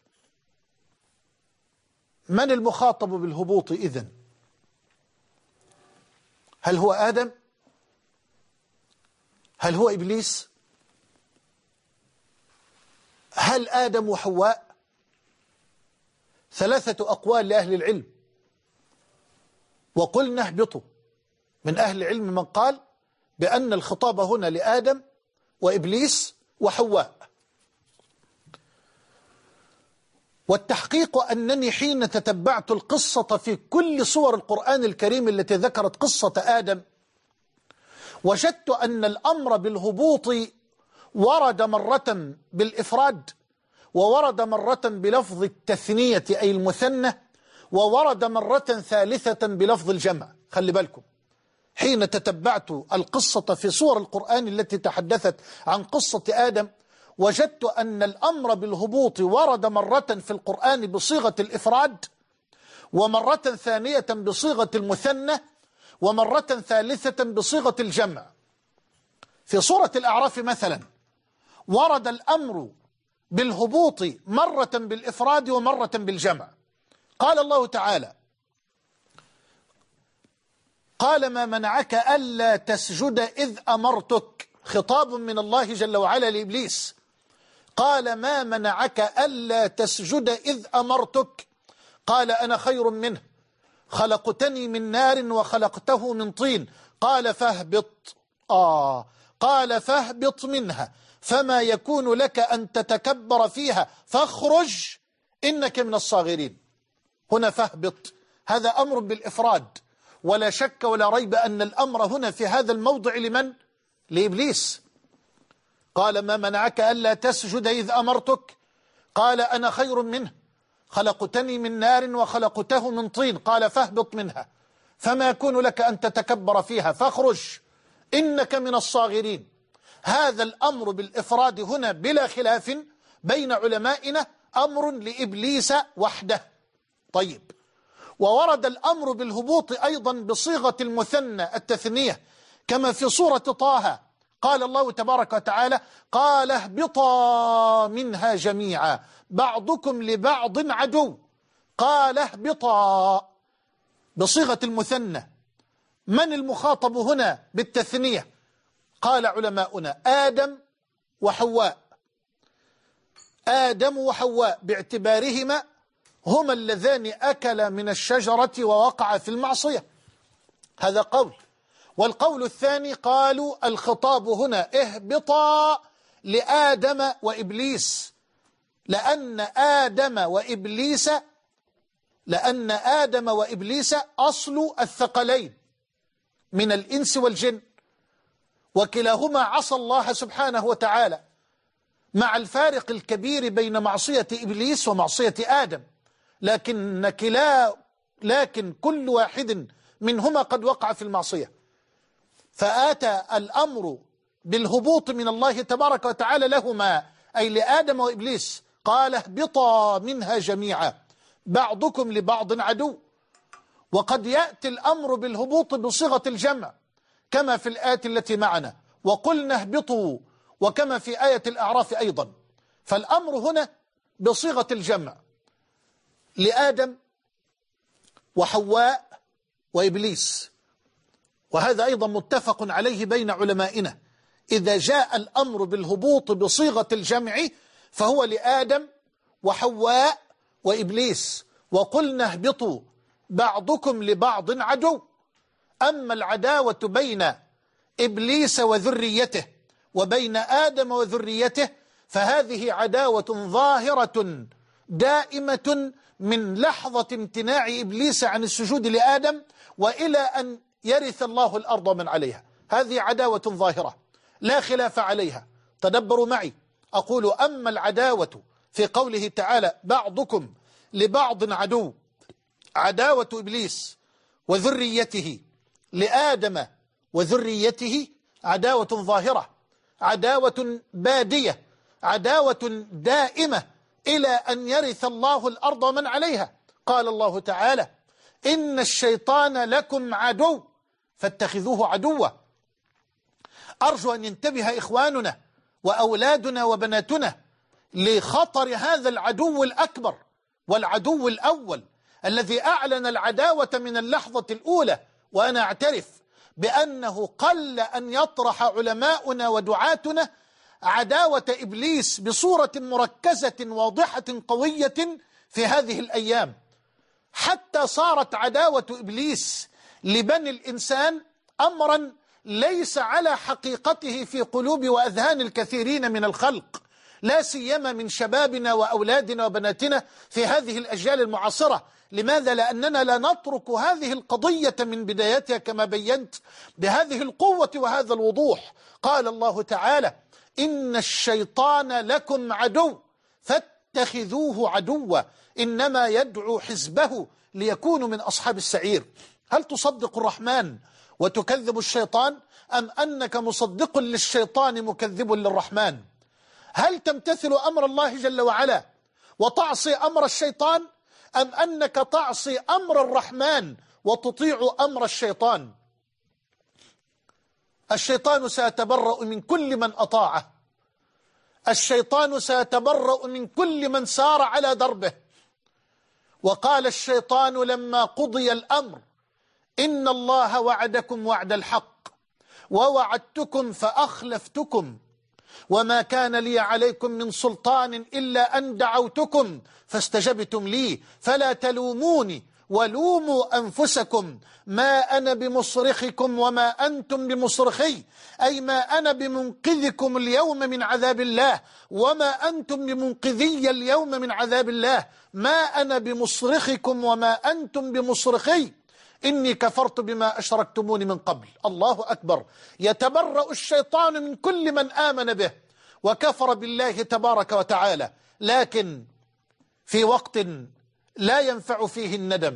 من المخاطب بالهبوط إذن؟ هل هو آدم؟ هل هو إبليس؟ هل آدم وحواء؟ ثلاثة أقوال لأهل العلم، وقلنا اهبطوا. من أهل العلم من قال بأن الخطاب هنا لآدم وإبليس وحواء. والتحقيق أنني حين تتبعت القصة في كل صور القرآن الكريم التي ذكرت قصة آدم، وجدت أن الأمر بالهبوط ورد مرة بالإفراد، وورد مرة بلفظ التثنية أي المثنى، وورد مرة ثالثة بلفظ الجمع. خلي بالكم، حين تتبعت القصة في صور القرآن التي تحدثت عن قصة آدم، وجدت أن الأمر بالهبوط ورد مرة في القرآن بصيغة الإفراد، ومرة ثانية بصيغة المثنى، ومرة ثالثة بصيغة الجمع. في سورة الأعراف مثلا ورد الأمر بالهبوط مرة بالإفراد ومرة بالجمع. قال الله تعالى: قال ما منعك ألا تسجد إذ أمرتك، خطاب من الله جل وعلا لإبليس. قال ما منعك ألا تسجد إذ أمرتك، قال أنا خير منه خلقتني من نار وخلقته من طين، قال فاهبط آه قال فاهبط منها فما يكون لك أن تتكبر فيها فاخرج إنك من الصاغرين. هنا فاهبط هذا أمر بالإفراد، ولا شك ولا ريب أن الأمر هنا في هذا الموضع لمن؟ لإبليس. قال ما منعك ألا تسجد إذ أمرتك، قال أنا خير منه خلقتني من نار وخلقته من طين، قال فاهبط منها فما يكون لك أن تتكبر فيها فاخرج إنك من الصاغرين. هذا الأمر بالإفراد هنا بلا خلاف بين علمائنا أمر لإبليس وحده. طيب، وورد الأمر بالهبوط أيضا بصيغة المثنى التثنية، كما في سورة طه قال الله تبارك وتعالى: قال اهبطا منها جميعا بعضكم لبعض عدو. قال اهبطا بصيغة المثنى. من المخاطب هنا بالتثنية؟ قال علماؤنا آدم وحواء. آدم وحواء باعتبارهما هما اللذان أكلا من الشجرة ووقع في المعصية، هذا قول. والقول الثاني قالوا الخطاب هنا اهبطا لآدم وإبليس، لأن آدم وإبليس لأن آدم وإبليس أصل الثقلين من الإنس والجن، وكلاهما عصى الله سبحانه وتعالى، مع الفارق الكبير بين معصية إبليس ومعصية آدم، لكن كلا لكن كل واحد منهما قد وقع في المعصية. فآتى الأمر بالهبوط من الله تبارك وتعالى لهما، أي لآدم وإبليس. قال اهبطا منها جميعا بعضكم لبعض عدو. وقد يأتي الأمر بالهبوط بصيغة الجمع كما في الآية التي معنا: وقلنا اهبطوا، وكما في آية الأعراف أيضا. فالأمر هنا بصيغة الجمع لآدم وحواء وإبليس، وهذا أيضا متفق عليه بين علمائنا. إذا جاء الأمر بالهبوط بصيغة الجمع فهو لآدم وحواء وإبليس. وقلنا اهبطوا بعضكم لبعض عدو. أما العداوة بين إبليس وذريته وبين آدم وذريته فهذه عداوة ظاهرة دائمة من لحظة امتناع إبليس عن السجود لآدم وإلى أن يرث الله الأرض من عليها. هذه عداوة ظاهرة لا خلاف عليها. تدبروا معي، أقول أما العداوة في قوله تعالى بعضكم لبعض عدو، عداوة إبليس وذريته لآدم وذريته عداوة ظاهرة، عداوة بادية، عداوة دائمة إلى أن يرث الله الأرض من عليها. قال الله تعالى: إن الشيطان لكم عدو فاتخذوه عدوا. أرجو أن ينتبه إخواننا وأولادنا وبناتنا لخطر هذا العدو الأكبر والعدو الأول الذي أعلن العداوة من اللحظة الأولى. وأنا أعترف بأنه قل أن يطرح علماؤنا ودعاتنا عداوة إبليس بصورة مركزة واضحة قوية في هذه الأيام، حتى صارت عداوة إبليس لبني الإنسان أمرا ليس على حقيقته في قلوب وأذهان الكثيرين من الخلق، لا سيما من شبابنا وأولادنا وبناتنا في هذه الأجيال المعاصرة. لماذا؟ لأننا لا نترك هذه القضية من بدايتها كما بينت بهذه القوة وهذا الوضوح. قال الله تعالى: إن الشيطان لكم عدو فاتخذوه عدوا إنما يدعو حزبه ليكونوا من أصحاب السعير. هل تصدق الرحمن وتكذب الشيطان، أم أنك مصدق للشيطان مكذب للرحمن؟ هل تمتثل أمر الله جل وعلا وتعصي أمر الشيطان، أم أنك تعصي أمر الرحمن وتطيع أمر الشيطان؟ الشيطان سيتبرأ من كل من أطاعه، الشيطان سيتبرأ من كل من سار على دربه. وقال الشيطان لما قضي الأمر: إن الله وعدكم وعد الحق ووعدتكم فأخلفتكم وما كان لي عليكم من سلطان إلا أن دعوتكم فاستجبتم لي فلا تلوموني ولوموا أنفسكم ما أنا بمصرخكم وما أنتم بمصرخي، أي ما أنا بمنقذكم اليوم من عذاب الله وما أنتم بمنقذي اليوم من عذاب الله، ما أنا بمصرخكم وما أنتم بمصرخي إني كفرت بما أشركتموني من قبل. الله أكبر. يتبرأ الشيطان من كل من آمن به وكفر بالله تبارك وتعالى، لكن في وقت لا ينفع فيه الندم.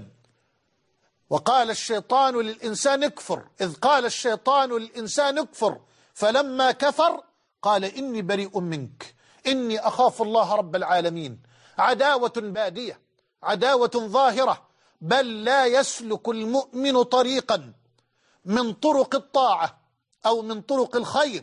وقال الشيطان للإنسان اكفر، إذ قال الشيطان للإنسان اكفر فلما كفر قال إني بريء منك إني أخاف الله رب العالمين. عداوة بادية، عداوة ظاهرة، بل لا يسلك المؤمن طريقا من طرق الطاعة أو من طرق الخير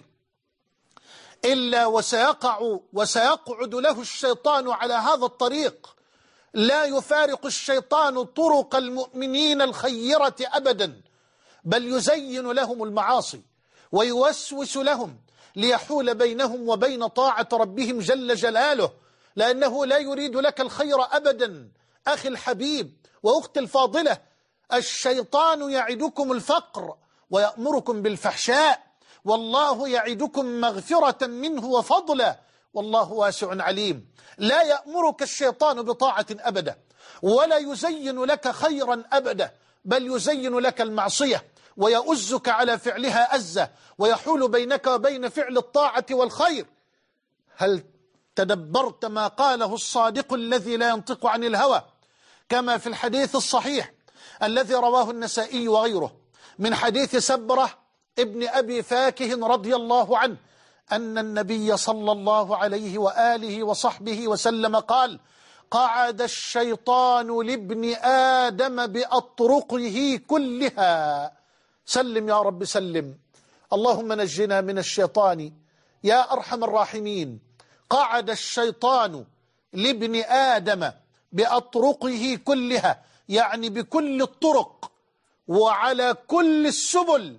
إلا وسيقع وسيقعد له الشيطان على هذا الطريق. لا يفارق الشيطان طرق المؤمنين الخيرة أبدا، بل يزين لهم المعاصي ويوسوس لهم ليحول بينهم وبين طاعة ربهم جل جلاله، لأنه لا يريد لك الخير أبدا. أخي الحبيب وأختي الفاضلة، الشيطان يعدكم الفقر ويأمركم بالفحشاء، والله يعدكم مغفرة منه وفضلا والله واسع عليم. لا يأمرك الشيطان بطاعة أبدا، ولا يزين لك خيرا أبدا، بل يزين لك المعصية ويؤزك على فعلها أزة ويحول بينك وبين فعل الطاعة والخير. هل تدبرت ما قاله الصادق الذي لا ينطق عن الهوى كما في الحديث الصحيح الذي رواه النسائي وغيره من حديث سبرة ابن أبي فاكه رضي الله عنه أن النبي صلى الله عليه وآله وصحبه وسلم قال: قعد الشيطان لابن آدم بأطرقه كلها. سلم يا رب سلم، اللهم نجنا من الشيطان يا أرحم الراحمين. قعد الشيطان لابن آدم بأطرقه كلها، يعني بكل الطرق وعلى كل السبل.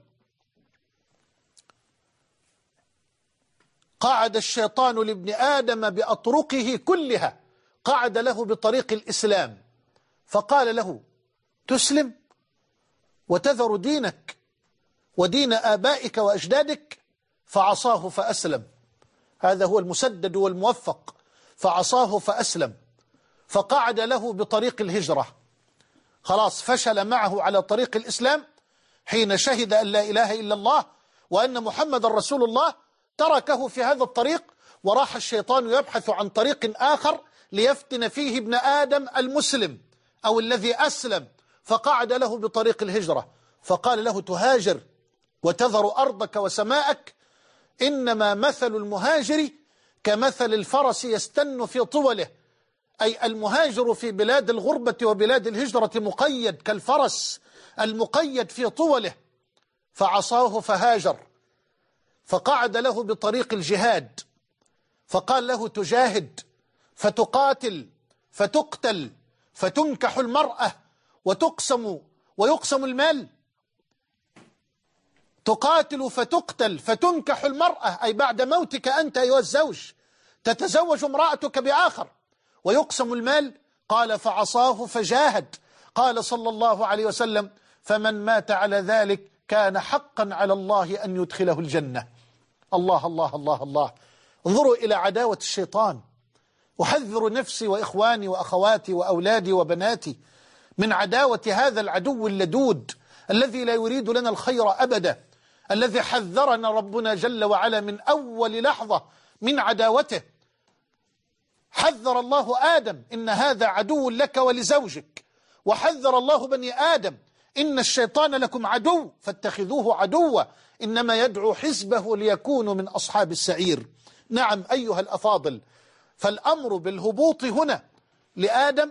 قعد الشيطان لابن آدم بأطرقه كلها، قعد له بطريق الإسلام فقال له: تسلم وتذر دينك ودين آبائك وأجدادك؟ فعصاه فأسلم. هذا هو المسدد والموفق، فعصاه فأسلم. فقعد له بطريق الهجرة، خلاص فشل معه على طريق الإسلام حين شهد أن لا إله إلا الله وأن محمد رسول الله، تركه في هذا الطريق وراح الشيطان يبحث عن طريق آخر ليفتن فيه ابن آدم المسلم أو الذي أسلم، فقعد له بطريق الهجرة فقال له: تهاجر وتذر أرضك وسماءك؟ إنما مثل المهاجر كمثل الفرس يستن في طوله، أي المهاجر في بلاد الغربة وبلاد الهجرة مقيد كالفرس المقيد في طوله. فعصاه فهاجر، فقعد له بطريق الجهاد فقال له: تجاهد فتقاتل فتقتل فتنكح المرأة وتقسم ويقسم المال. تقاتل فتقتل فتنكح المرأة، أي بعد موتك أنت أيها الزوج تتزوج امرأتك بآخر، ويقسم المال قال فعصاه فجاهد. قال صلى الله عليه وسلم فمن مات على ذلك كان حقا على الله أن يدخله الجنة. الله الله الله الله. انظروا إلى عداوة الشيطان. أحذر نفسي وإخواني وأخواتي وأولادي وبناتي من عداوة هذا العدو اللدود الذي لا يريد لنا الخير أبدا، الذي حذرنا ربنا جل وعلا من أول لحظة من عداوته. حذر الله آدم إن هذا عدو لك ولزوجك، وحذر الله بني آدم إن الشيطان لكم عدو فاتخذوه عدوا إنما يدعو حزبه ليكونوا من أصحاب السعير. نعم أيها الأفاضل، فالأمر بالهبوط هنا لآدم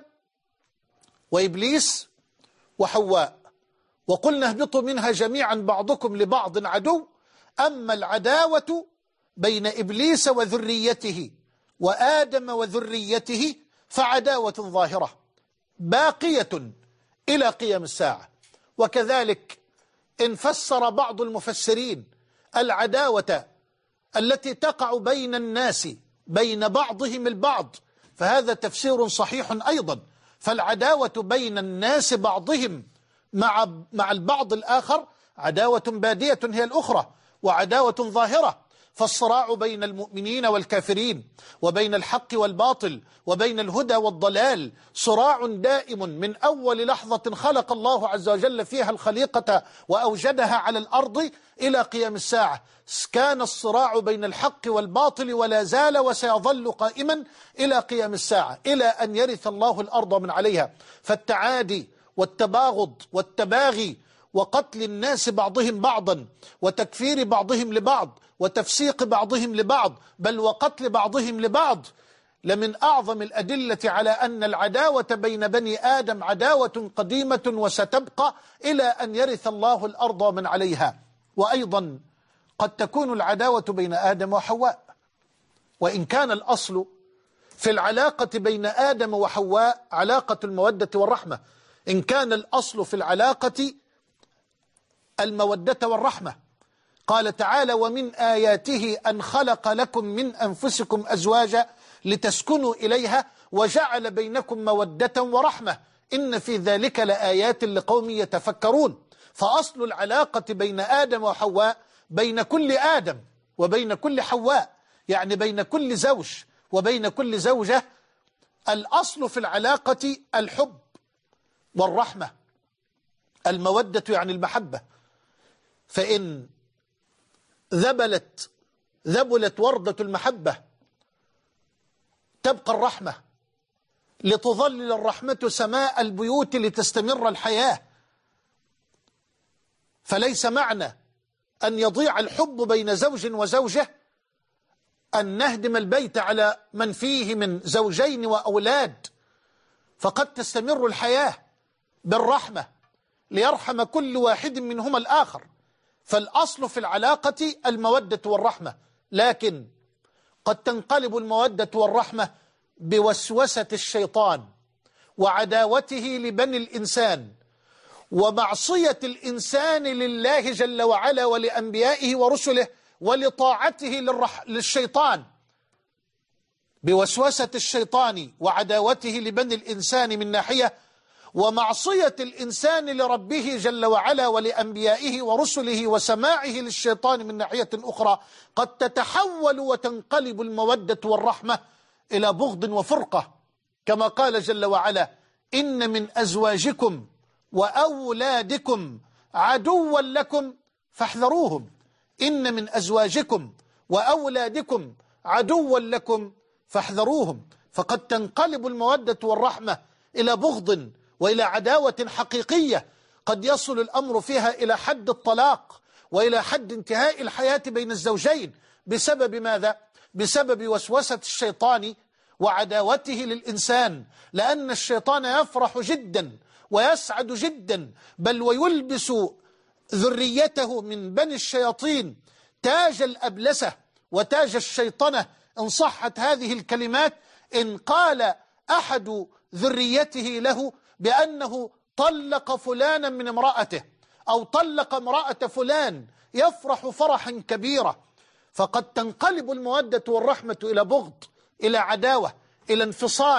وإبليس وحواء، وقلنا اهبطوا منها جميعا بعضكم لبعض عدو. أما العداوة بين إبليس وذريته وآدم وذريته فعداوة ظاهرة باقية إلى قيام الساعة. وكذلك إن فسر بعض المفسرين العداوة التي تقع بين الناس بين بعضهم البعض فهذا تفسير صحيح أيضا. فالعداوة بين الناس بعضهم مع مع البعض الآخر عداوة بادية هي الأخرى، وعداوة ظاهرة. فالصراع بين المؤمنين والكافرين وبين الحق والباطل وبين الهدى والضلال صراع دائم من أول لحظة خلق الله عز وجل فيها الخليقة وأوجدها على الأرض إلى قيام الساعة. كان الصراع بين الحق والباطل ولا زال وسيظل قائما إلى قيام الساعة، إلى أن يرث الله الأرض من عليها. فالتعادي والتباغض والتباغي وقتل الناس بعضهم بعضا وتكفير بعضهم لبعض وتفسيق بعضهم لبعض بل وقتل بعضهم لبعض لمن أعظم الأدلة على أن العداوة بين بني آدم عداوة قديمة وستبقى إلى أن يرث الله الأرض ومن عليها. وأيضا قد تكون العداوة بين آدم وحواء، وإن كان الأصل في العلاقة بين آدم وحواء علاقة المودة والرحمة، إن كان الأصل في العلاقة المودة والرحمة. قال تعالى ومن آياته أن خلق لكم من أنفسكم أزواجا لتسكنوا إليها وجعل بينكم مودة ورحمة إن في ذلك لآيات لقوم يتفكرون. فأصل العلاقة بين آدم وحواء بين كل آدم وبين كل حواء، يعني بين كل زوج وبين كل زوجة. الأصل في العلاقة الحب والرحمة، المودة يعني المحبة. فإن ذبلت ذبلت وردة المحبة تبقى الرحمة، لتظلل الرحمة سماء البيوت لتستمر الحياة. فليس معنى أن يضيع الحب بين زوج وزوجة أن نهدم البيت على من فيه من زوجين وأولاد، فقد تستمر الحياة بالرحمة ليرحم كل واحد منهما الآخر. فالأصل في العلاقة المودة والرحمة، لكن قد تنقلب المودة والرحمة بوسوسة الشيطان وعداوته لبني الإنسان ومعصية الإنسان لله جل وعلا ولأنبيائه ورسله ولطاعته للرح... للشيطان، بوسوسة الشيطان وعداوته لبني الإنسان من ناحية، ومعصية الإنسان لربه جل وعلا ولأنبيائه ورسله وسماعه للشيطان من ناحية أخرى. قد تتحول وتنقلب المودة والرحمة إلى بغض وفرقة، كما قال جل وعلا إن من أزواجكم وأولادكم عدوا لكم فاحذروهم. إن من أزواجكم وأولادكم عدوا لكم فاحذروهم. فقد تنقلب المودة والرحمة إلى بغض وإلى عداوة حقيقية، قد يصل الأمر فيها إلى حد الطلاق وإلى حد انتهاء الحياة بين الزوجين. بسبب ماذا؟ بسبب وسوسة الشيطان وعداوته للإنسان، لأن الشيطان يفرح جدا ويسعد جدا بل ويلبس ذريته من بني الشياطين تاج الأبلسة وتاج الشيطنة إن صحت هذه الكلمات. إن قال أحد ذريته له بأنه طلق فلانا من امرأته أو طلق امرأة فلان يفرح فرحا كبيرا. فقد تنقلب المودة والرحمة إلى بغض، إلى عداوة، إلى انفصال،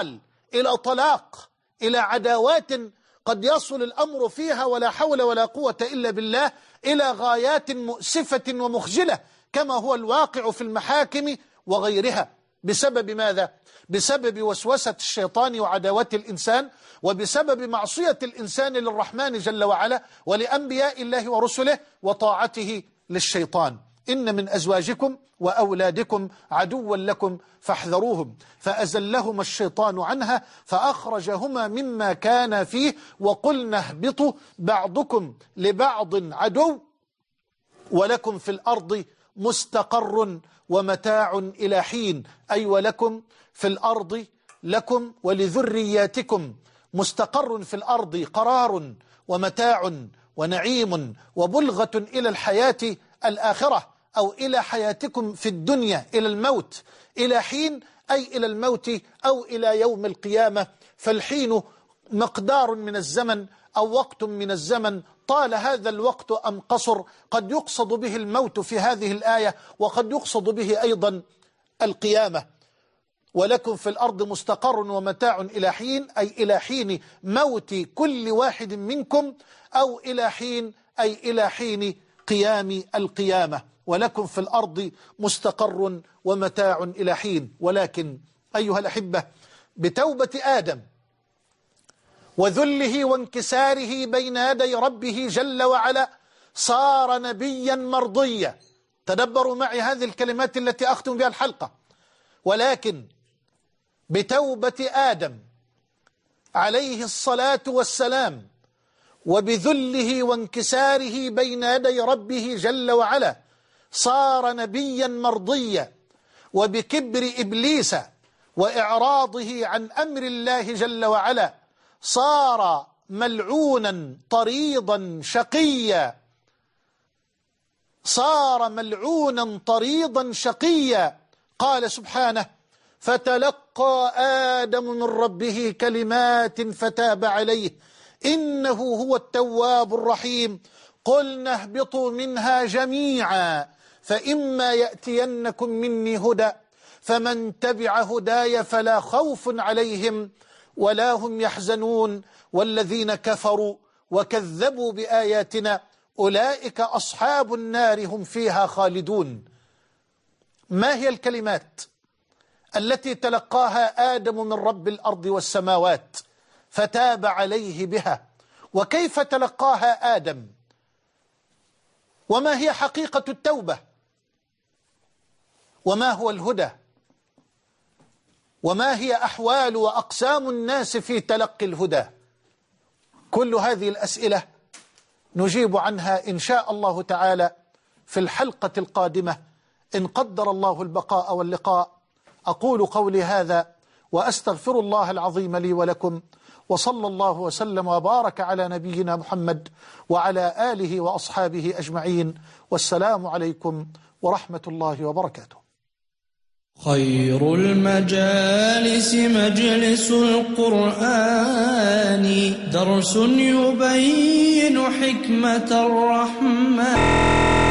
إلى طلاق، إلى عداوات قد يصل الأمر فيها ولا حول ولا قوة إلا بالله إلى غايات مؤسفة ومخجلة، كما هو الواقع في المحاكم وغيرها. بسبب ماذا؟ بسبب وسوسة الشيطان وعداوة الإنسان، وبسبب معصية الإنسان للرحمن جل وعلا ولأنبياء الله ورسله، وطاعته للشيطان. إن من أزواجكم وأولادكم عدوا لكم فاحذروهم، فأزلهما الشيطان عنها فأخرجهما مما كان فيه وقلنا اهبطوا بعضكم لبعض عدو ولكم في الأرض مستقر ومتاع إلى حين. أي ولكم في الأرض، لكم ولذرياتكم مستقر في الأرض، قرار ومتاع ونعيم وبلغة إلى الحياة الآخرة، أو إلى حياتكم في الدنيا إلى الموت، إلى حين أي إلى الموت أو إلى يوم القيامة. فالحين مقدار من الزمن أو وقت من الزمن، طال هذا الوقت أم قصر. قد يقصد به الموت في هذه الآية، وقد يقصد به أيضا القيامة. ولكم في الأرض مستقر ومتاع إلى حين، أي إلى حين موت كل واحد منكم، أو إلى حين أي إلى حين قيام القيامة. ولكم في الأرض مستقر ومتاع إلى حين. ولكن أيها الأحبة، بتوبة آدم وذله وانكساره بين يدي ربه جل وعلا صار نبيا مرضيا. تدبروا معي هذه الكلمات التي أختم بها الحلقة. ولكن بتوبة آدم عليه الصلاة والسلام وبذله وانكساره بين يدي ربه جل وعلا صار نبيا مرضيا. وبكبر إبليس وإعراضه عن أمر الله جل وعلا صار ملعونا طريضا شقيا. صار ملعونا طريضا شقيا. قال سبحانه: فتلقى آدم من ربه كلمات فتاب عليه إنه هو التواب الرحيم. قلنا اهبطوا منها جميعا فإما يأتينكم مني هدى فمن تبع هداي فلا خوف عليهم ولا هم يحزنون والذين كفروا وكذبوا بآياتنا أولئك أصحاب النار هم فيها خالدون. ما هي الكلمات التي تلقاها آدم من رب الأرض والسماوات فتاب عليه بها؟ وكيف تلقاها آدم؟ وما هي حقيقة التوبة؟ وما هو الهدى؟ وما هي أحوال وأقسام الناس في تلقي الهدى؟ كل هذه الأسئلة نجيب عنها إن شاء الله تعالى في الحلقة القادمة إن قدر الله البقاء واللقاء. أقول قولي هذا وأستغفر الله العظيم لي ولكم، وصلى الله وسلم وبارك على نبينا محمد وعلى آله وأصحابه أجمعين، والسلام عليكم ورحمة الله وبركاته. خير المجالس مجلس القرآن، درس يبين حكمة الرحمن.